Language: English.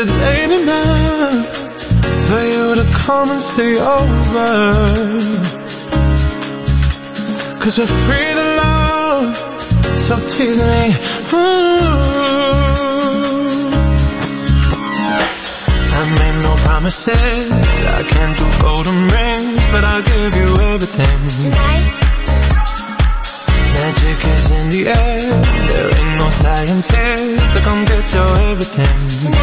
late enough for you to come and stay over, 'cause we're free to love, so tease me. I made no promises, I can't do golden rings, but I'll give you everything. Tonight? Magic is in the air, there ain't no science here to come get your everything. Tonight?